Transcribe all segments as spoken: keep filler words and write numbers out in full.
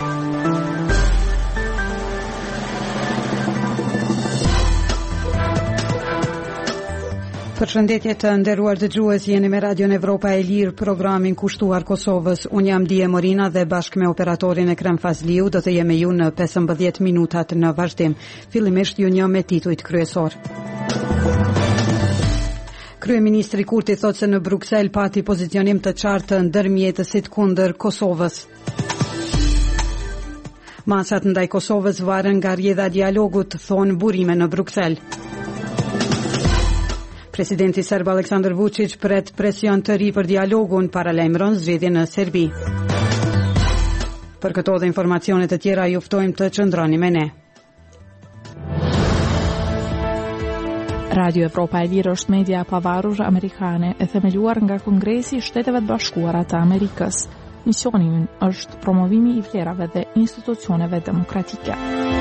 Përshëndetje të nderuar dëgjues, jeni me Radion Evropa e Lirë, programin kushtuar Kosovës. Unë jam Dije Morina dhe bashkë me operatorin Ekrem Fazliu do të jemi ju në pesëmbëdhjetë minutat në vazhdim. Fillimisht ju një me titujt kryesor. Kryeministri Kurti thot se në Bruksel pati pozicionim të qartë të ndërmjetësit kundër Kosovës. Masat ndaj Kosovës varen nga rrjedha dialogut, thonë burime në Bruksel. Presidenti serb Aleksandar Vučić pret presion të ri për dialogun, paralajmëron zgjedhjen në Serbi. Për këto dhe informacionet të tjera ju ftojmë të qëndroni me ne. Radio Evropa e Lirë është media e pavarur amerikane e themeluar nga Kongresi i Shteteve të Bashkuara të Amerikës. Misioni i tyre është promovimi i vlerave dhe institucioneve demokratike.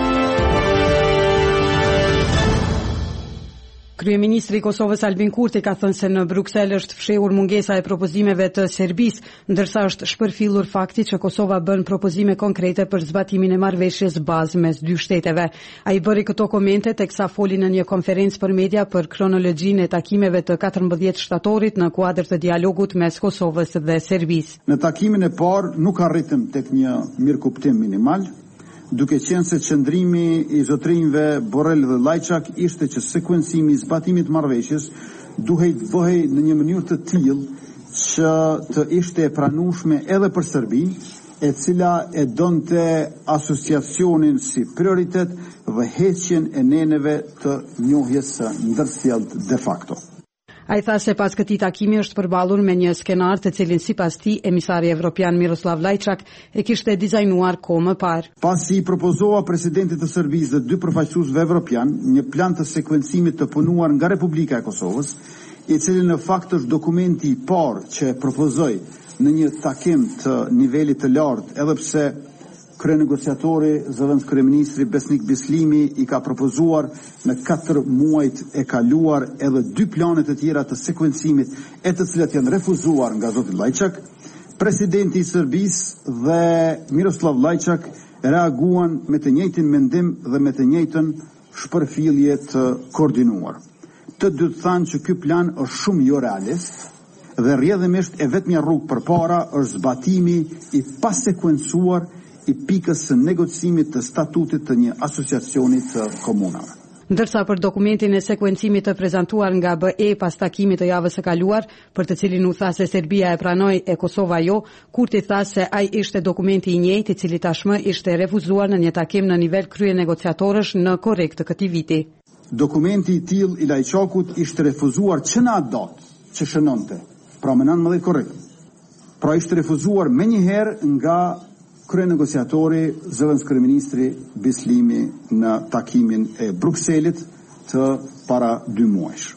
Kryeministri i Kosovës Albin Kurti ka thënë se në Bruksel është fshehur mungesa e propozimeve të Serbisë, ndërsa është shpërfillur fakti që Kosova bën propozime konkrete për zbatimin e marrëveshjes bazë mes dy shteteve. Ai bëri këto komente teksa foli në një konferencë për media për kronologjinë e takimeve të katërmbëdhjetë shtatorit në kuadër të dialogut mes Kosovës dhe Serbisë. Në takimin e parë nuk arritëm tek një mirëkuptim minimal, duke qenë se qëndrimi i zotrinjve Borrell dhe Lajçak ishte që sekuencimi i zbatimit marrëveshjes duhej të bëhej në një mënyrë të tillë që të ishte e pranueshme edhe për Serbinë, e cila e donte asociacionin si prioritet dhe heqjen e neneve të njohjes së ndërsjellët de facto. Ai tha se pas këtij takimi është përballur me një skenar të cilin sipas tij emisari evropian Miroslav Lajçak e kishte dizajnuar kohë më parë. Pasi i propozova presidentit të Serbisë dhe dy përfaqësuesve evropian një plan të sekuencimit të punuar nga Republika e Kosovës, i cili në fakt është dokumenti i parë që e propozoi në një takim të nivelit të lartë, edhe pse kryenegociatori zëvendës kryeministri Besnik Bislimi i ka propozuar në katër muajt e kaluar edhe dy plane të tjera të sekuencimit, e të cilat janë refuzuar nga zoti Lajçak. Presidenti i Serbisë dhe Miroslav Lajçak reaguan me të njëjtin mendim dhe me të njëjtën shpërfillje të koordinuar. Të dy thanë që ky plan është shumë jo realist dhe rrjedhimisht e vetmja rrugë përpara është zbatimi i pasekuencuar i pikës së negocimit të statutit të një asociacioni të komunave. Ndërsa për dokumentin e sekuencimit të prezantuar nga B E pas takimit të javës së kaluar, për të cilin u tha se Serbia e pranoi e Kosova jo, Kurti tha se ai ishte dokumenti i njëjtë i cili tashmë ishte refuzuar në një takim në nivel krye negociatorësh në korrekt të këtij viti. Dokumenti i tillë i Lajçakut ishte refuzuar që në atë datë që shënonte, pra më nëntëmbëdhjetë korrekt. Pra ishte refuzuar menjëherë nga kryenegociatori zëvendës kryeministri Bislimi në takimin e Brukselit të para dy muajsh.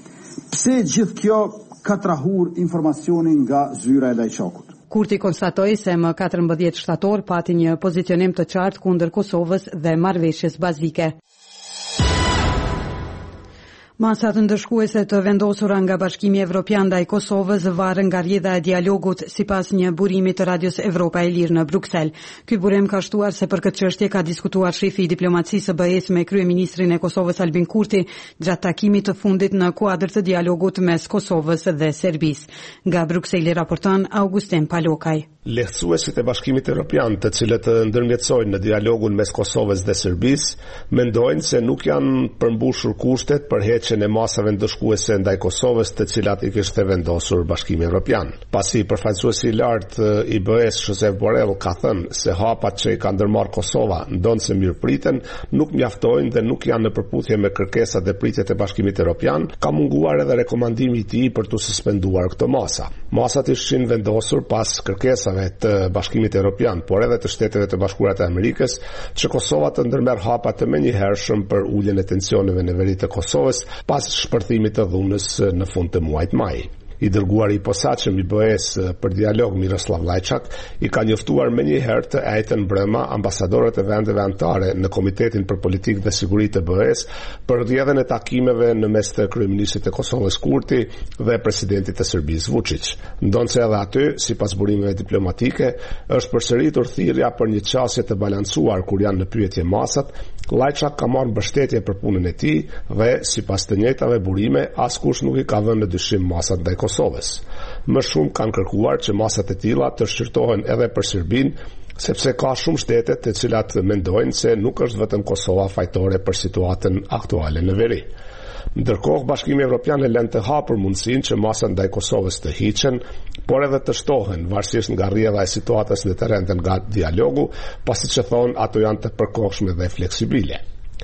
Pse gjithë kjo ka trahur informacionin nga zyra e Lajçakut? Kurti konstatoi se më katërmbëdhjetë shtator pati një pozicionim të qartë kundër Kosovës dhe marrëveshjes bazike. Masat ndëshkuese të vendosura nga Bashkimi Evropian ndaj Kosovës varen nga rrjedha e dialogut sipas një burimi të Radios Evropa e Lirë në Bruksel. Ky burim ka shtuar se për këtë çështje ka diskutuar shefi i diplomacisë së B E-s me kryeministrin e Kosovës Albin Kurti gjatë takimit të fundit në kuadër të dialogut mes Kosovës dhe Serbisë. Nga Brukseli raporton Augustin Palokaj. Lehtësuesit e Bashkimit Evropian, të cilët ndërmjetësojnë në dialogun mes Kosovës dhe Serbisë, mendojnë se nuk janë përmbushur kushtet për heqjen e masave ndëshkuese ndaj Kosovës, të cilat i kishte vendosur Bashkimi Evropian. Pasi përfaqësuesi i lartë i B E-s Josep Borrell ka thënë se hapat që i ka ndërmarrë Kosova ndonse mirëpriten, nuk mjaftojnë dhe nuk janë në përputhje me kërkesat dhe pritjet e Bashkimit Evropian, ka munguar edhe rekomandimi i tij për të suspenduar këto masa. Masat ishin vendosur pas kërkesave të Bashkimit Evropian, por edhe të Shteteve të Bashkuara të Amerikës, që Kosova të ndërmerr hapa të menjëhershëm për uljen e tensioneve në veri të Kosovës pas shpërthimit të dhunës në fund të muajit maj. I dërguari i posaçëm i B E-s për dialog Miroslav Lajçak i ka njoftuar menjëherë të ejtën brenda ambasadorët e vendeve anëtare në Komitetin për Politikë dhe Siguri të B E-s për rrjedhën e takimeve në mes të kryeministit të Kosovës Kurti dhe presidentit të Serbisë Vučić. Ndonse edhe aty, sipas burimeve diplomatike, është përsëritur thirrja për një qasje të balancuar kur janë në pyetje masat. Lajçak ka marrë mbështetje për punën e tij dhe sipas të njëjtave burime, askush nuk i ka vënë në dyshim masat ndaj Kosovës. Më shumë kanë kërkuar që masat e tilla të shqyrtohen edhe për Serbinë, sepse ka shumë shtete të cilat mendojnë se nuk është vetëm Kosova fajtore për situatën aktuale në veri. Ndërkohë, Bashkimi Evropian e lën të hapur mundësinë që masat ndaj Kosovës të hiqen, por edhe të shtohen, varësisht nga rrjedha e situatës në terren dhe nga dialogu, pasi që thonë ato janë të përkohshme dhe fleksibile.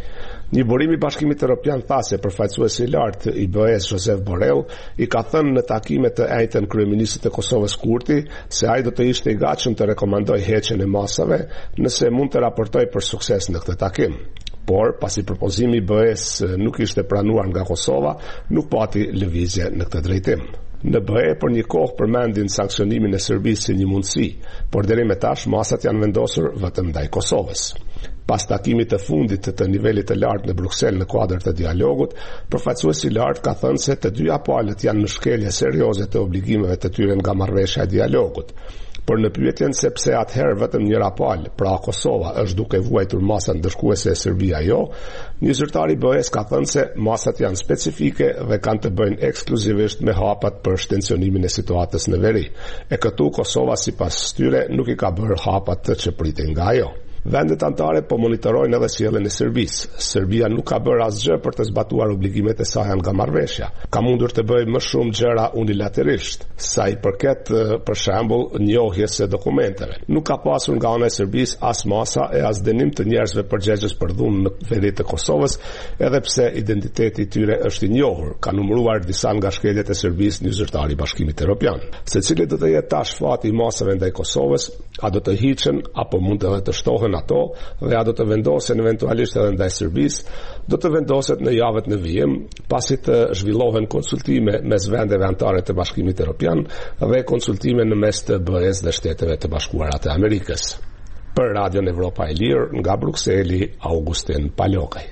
Një burim i Bashkimit Evropian tha se përfaqësuesi i lartë i B E-s Josep Borrell i ka thënë në takime të ejtën kryeministit të Kosovës Kurti se ai do të ishte i gatshëm të rekomandojë heqjen e masave nëse mund të raportojë për sukses në këtë takim. Por, pasi propozimi i B E-s nuk ishte pranuar nga Kosova, nuk pati lëvizje në këtë drejtim. Në B E për një kohë përmendin sankcionimin e Serbisë si një mundësi, por deri më tash masat janë vendosur vetëm ndaj Kosovës. Pas takimit të fundit të nivelit të lartë në Bruksel në kuadër të dialogut, përfaqësuesi i lartë ka thënë se të dyja palët janë në shkelje serioze të obligimeve të tyre nga marrëveshja e dialogut. Por në pyetjen se pse atëherë vetëm njëra palë, pra Kosova, është duke vuajtur masat ndërshkuese e Serbia jo, një zyrtar i B E-s ka thënë se masat janë specifike dhe kanë të bëjnë ekskluzivisht me hapat për shtensionimin e situatës në veri. E këtu Kosova sipas tyre nuk i ka bërë hapat të që pritin nga ajo. Vendet anëtare po monitorojnë edhe sjelljen e Serbisë. Serbia nuk ka bërë asgjë për të zbatuar obligimet e saj nga marrëveshja. Ka mundur të bëjë më shumë gjëra unilateralisht, sa i përket për shembull njohjes së dokumenteve. Nuk ka pasur nga ana e Serbisë as masa e as dënim të njerëzve përgjegjës për dhunë në veri të Kosovës, edhe pse identiteti i tyre është i njohur. Ka numëruar disa nga shkeljet e Serbisë një zyrtar i Bashkimit Evropian. Secili do të jetë tash fati i masave ndaj Kosovës, a do të hiqen apo mund edhe të shtohen ato dhe a do të vendosen eventualisht edhe ndaj Serbisë, do të vendoset në javët në vijim, pasi të zhvillohen konsultime mes vendeve anëtare të Bashkimit Evropian dhe konsultime në mes të B E-s dhe Shteteve të Bashkuara të Amerikës. Për Radion Evropa e Lirë, nga Brukseli, Augustin Palokaj.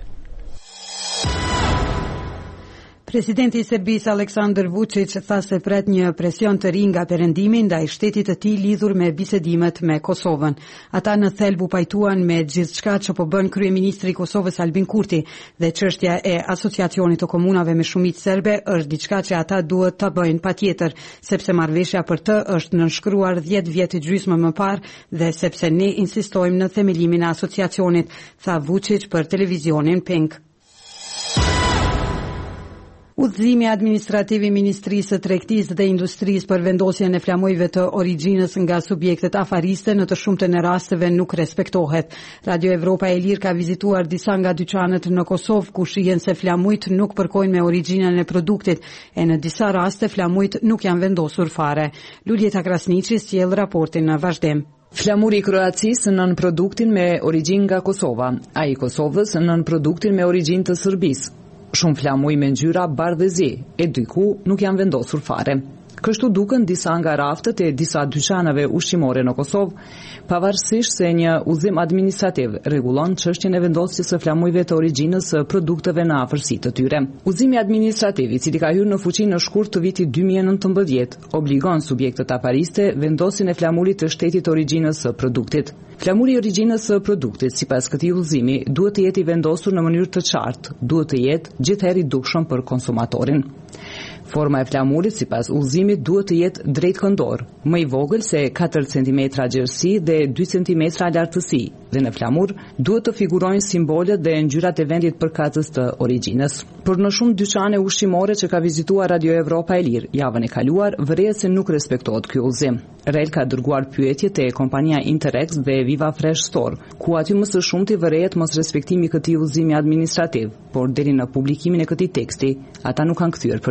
Presidenti i Serbisë Aleksandar Vučić tha se pret një presion të ri nga perëndimi ndaj shtetit të tij lidhur me bisedimet me Kosovën. Ata në thelb u pajtuan me gjithçka që po bën kryeministri i Kosovës Albin Kurti dhe çështja e asociacionit të komunave me shumicë serbe është diçka që ata duhet ta bëjnë patjetër, sepse marrëveshja për të është nënshkruar dhjetë vjet e gjysmë më parë dhe sepse ne insistojmë në themelimin e asociacionit, tha Vučić për televizionin Pink. Udhëzimi administrativ i Ministrisë së Tregtisë dhe Industrisë për vendosjen e flamujve të origjinës nga subjektet afariste në të shumtën e rasteve nuk respektohet. Radio Evropa e Lirë ka vizituar disa nga dyqanet në Kosovë ku shihen se flamujt nuk përkojnë me origjinën e produktit e në disa raste flamujt nuk janë vendosur fare. Luljeta Krasniqi sjell raportin në vazhdim. Flamuri i Kroacisë nën produktin me origjinë nga Kosova, ai i Kosovës nën produktin me origjinë të Serbisë. Shumë flamuj me ngjyra bardhë dhe zi, e diku nuk janë vendosur fare. Kështu duken disa nga raftët e disa dyqanave ushqimore në Kosovë, pavarësisht se një udhëzim administrativ rregullon çështjen e vendosjes së flamujve të origjinës së produkteve në afërsi të tyre. Udhëzimi administrativ, i cili ka hyrë në fuqi në shkurt të vitit dy mijë e nëntëmbëdhjetë, obligon subjektet apariste vendosjen e flamurit të shtetit të origjinës së produktit. Flamuri i origjinës së produktit, sipas këtij udhëzimi, duhet të jetë i vendosur në mënyrë të qartë, duhet të jetë gjithherë i dukshëm për konsumatorin. Forma e flamurit, sipas udhëzimit, duhet të jetë drejtkëndor, më i vogël se katër centimetra gjerësi dhe dy centimetra lartësi, dhe në flamur duhet të figurojnë simbolet dhe ngjyrat e vendit përkatës të origjinës. Por në shumë dyqane ushqimore që ka vizituar Radio Evropa e Lirë javën e kaluar, vërehet se nuk respektohet ky udhëzim. Rel ka dërguar pyetje te kompania Interex dhe Viva Fresh Store, ku aty më së shumti vërehet mos respektimi i këtij udhëzimi administrativ, por deri në publikimin e këtij teksti, ata nuk kanë kthyer përgjigje.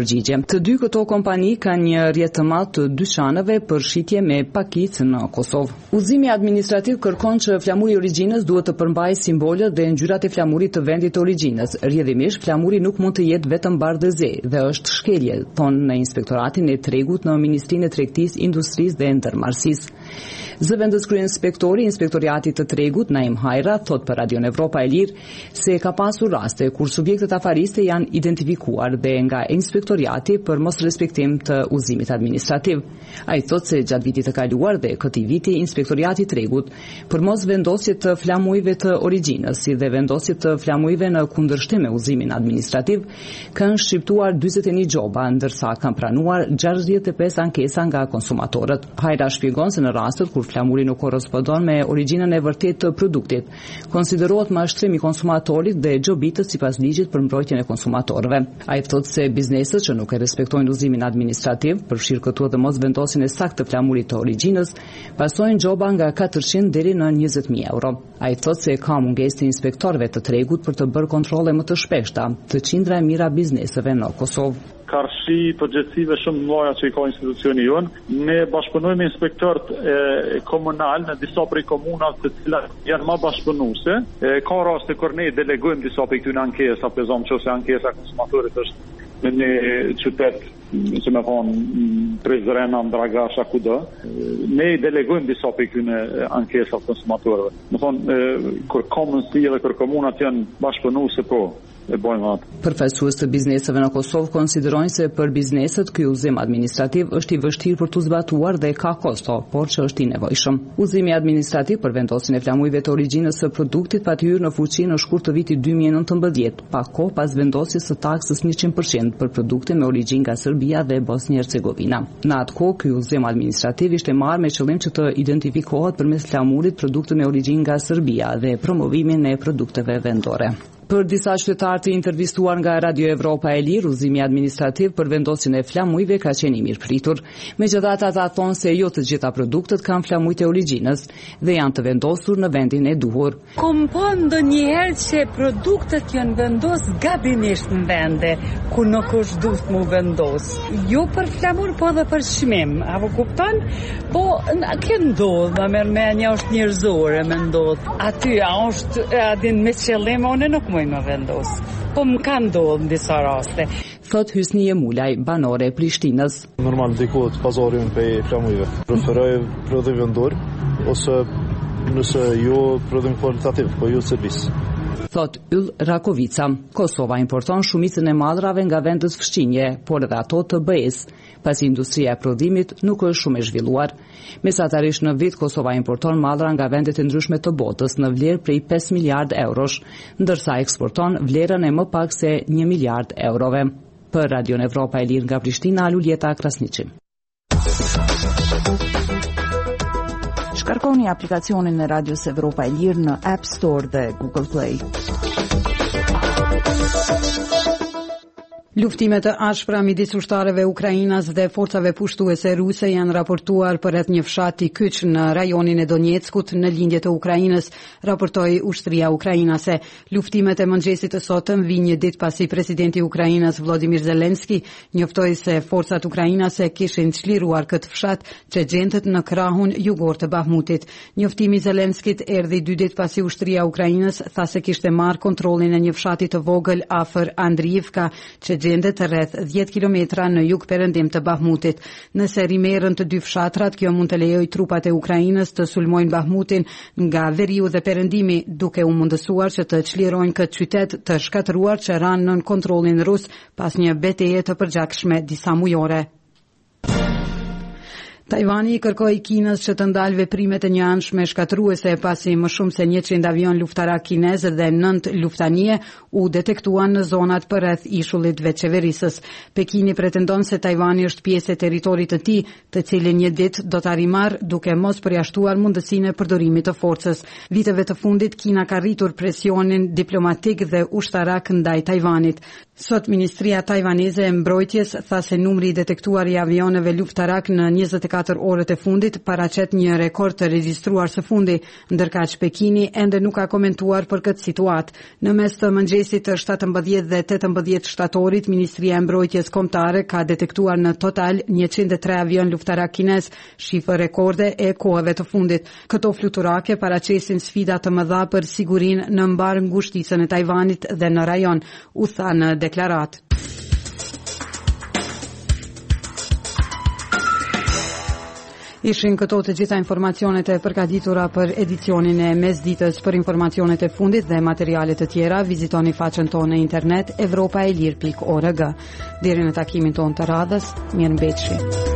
Të dy këto kompani kanë një rrjet të madh të dyqaneve për shitje me pakicë në Kosovë. Udhëzimi administrativ kërkon që flamuri i origjinës duhet të përmbajë simbolët dhe ngjyrat e flamurit të vendit të origjinës. Rrjedhimisht, flamuri nuk mund të jetë vetëm bardhë dhe zi dhe është shkelje, thonë në Inspektoratin e Tregut në Ministrinë e Tregtisë, Industrisë dhe Ndërmarrësisë. Zëvendës kryeинspektori i Inspektoriatit të Tregut, Naim Hajra, thot për Radion Evropa e Lirë se ka pasur raste kur subjektet afariste janë identifikuar dhe nga Inspektoriati për mos respektim të udhëzimit administrativ. Ai thot se gjatë vitit të kaluar dhe këtij viti Inspektoriati i Tregut për mos vendosje të flamujve të origjinës si dhe vendosje të flamujve në kundërshtim me udhëzimin administrativ kanë shqiptuar dyzet e një gjoba, ndërsa kanë pranuar gjashtëdhjetë e pesë ankesa nga konsumatorët. Hajra shpjegon se në rastet kur flamuri nuk korrespondon me origjinën e vërtetë të produktit, konsiderohet mashtrim i konsumatorit dhe xhobitet sipas ligjit për mbrojtjen e konsumatorëve. Ai thotë se bizneset që nuk e respektojnë udhëzimin administrativ, përfshirë këtu edhe mos vendosjen e saktë të flamurit të origjinës, pasojnë gjoba nga katërqind deri në njëzet mijë euro. Ai thotë se ka mungesë të inspektorëve të tregut për të bërë kontrolle më të shpeshta të qindra e mira bizneseve në Kosovë. Karshi përgjithësive shumë mëdha që i ka institucioni jonë. Ne bashkëpunojmë inspektorët e, komunal në disa prej komunave të cilat janë më bashkëpunuese. Ka raste kur ne delegojmë disa prej këtyre ankesa, për shembull nëse ankesa e konsumatorit është në një qytet, si më thonë, Prizren, Andragash, kudo. Ne delegojmë disa prej këtyre ankesa të konsumatorëve. Do thonë, kur komunsi dhe kur komunat janë bashkëpunuese po. Përfaqësues të bizneseve në Kosovë konsiderojnë se për bizneset ky udhëzim administrativ është i vështirë për të zbatuar dhe ka kosto, por që është i nevojshëm. Udhëzimi administrativ për vendosjen e flamujve të origjinës së produktit pati hyrë në fuqi në shkurt të vitit dy mijë e nëntëmbëdhjetë, pa kohë pas vendosjes së taksës njëqind përqind për produkte me origjinë nga Serbia dhe Bosnjë-Hercegovina. Në atë kohë ky udhëzim administrativ ishte marrë me qëllim që të identifikohet përmes flamurit produkte me origjinë nga Serbia dhe promovimin e produkteve vendore. Për disa qytetarë të intervistuar nga Radio Evropa e Lirë, udhëzimi administrativ për vendosjen e flamujve ka qenë i mirëpritur. Megjithatë, ata thonë se jo të gjitha produktet kanë flamujt e origjinës dhe janë të vendosur në vendin e duhur. Kom po ndonjëherë që produktet janë vendos gabimisht në vende ku nuk është duhet mu vendos. Jo për flamur, po edhe për çmim. Apo kupton? Po kjo ndodh, më mendja është njerëzore, më ndodh. Aty a është a din me qëllim, unë nuk më vendos. Po më kanë ndodhur në disa raste. Thot Hysnie Mulaj, banore e Prishtinës. Normal ndikohet pazari pe flamujve. Preferoj prodhim vendor ose nëse jo prodhim kvalitativ, po jo servis. Thot Yll Rakovica. Kosova importon shumicën e madrave nga vendet fshqinje, por edhe ato të B E-s, pasi industria e prodhimit nuk është shumë e zhvilluar. Mesatarisht në vit Kosova importon madra nga vendet e ndryshme të botës në vlerë prej pesë miliard eurosh, ndërsa eksporton vlerën e më pak se një miliard eurove. Për Radion Evropa e Lirë nga Prishtina, Luljeta Krasniqi. Shkarkoni aplikacionin e Radios Evropa e Lirë në App Store dhe Google Play. Luftimet të ashpra midis ushtarëve ukrainas dhe forcave pushtuese ruse janë raportuar për rreth një fshati kyç në rajonin e Donjeckut në lindje të Ukrainës, raportoi ushtria ukrainase. Luftimet e mëngjesit të sotëm vijnë një ditë pasi presidenti i Ukrainës Volodymyr Zelensky njoftoi se forcat ukrainase kishin çliruar këtë fshat që gjendet në krahun jugor të Bahmutit. Njoftimi i Zelenskit erdhi dy ditë pasi ushtria e Ukrainës tha se kishte marrë kontrollin e një fshati të vogël afër Andriivka, që gjendet rreth dhjetë kilometra në jug perëndim të Bahmutit. Nëse rimerën të dy fshatrat, kjo mund të lejojë trupat e Ukrainës të sulmojnë Bahmutin nga veriu dhe perëndimi, duke u mundësuar që të çlirojnë këtë qytet të shkatëruar që ranë nën kontrollin rus pas një betejë të përgjakshme disa mujore. Tajvani i kërkoi Kinës që të ndalë veprimet e njëanshme shkatruese pasi më shumë se njëqind avion luftarak kinez dhe nënt luftanie u detektuan në zonat përreth ishullit veçeverisës. Pekini pretendon se Tajvani është pjesë e territorit të tij, të cilin një ditë do ta rimarrë duke mos përjashtuar mundësinë e përdorimit të forcës. Viteve të fundit Kina ka rritur presionin diplomatik dhe ushtarak ndaj Tajvanit. Sot Ministria Tajvaneze e Mbrojtjes tha se numri i detektuar i avioneve luftarak në njëzet e njëzet e katër orët e fundit paraqet një rekord të regjistruar së fundi, ndërkaq Pekini ende nuk ka komentuar për këtë situatë. Në mes të mëngjesit të shtatëmbëdhjetë dhe tetëmbëdhjetë shtatorit, Ministria e Mbrojtjes Kombëtare ka detektuar në total njëqind e tre avion luftarak kinez, shifër rekorde e kohëve të fundit. Këto fluturake paraqesin sfida të mëdha për sigurinë në mbar ngushtisën e Tajvanit dhe në rajon, u tha në deklaratë. Ishin këto të gjitha informacionet e përgatitura për edicionin e mesditës. Për informacionet e fundit dhe materialet të tjera, vizitoni faqen tonë në internet evropaelir pikë org. Deri në takimin tonë të radhës, mirëmbëjtje.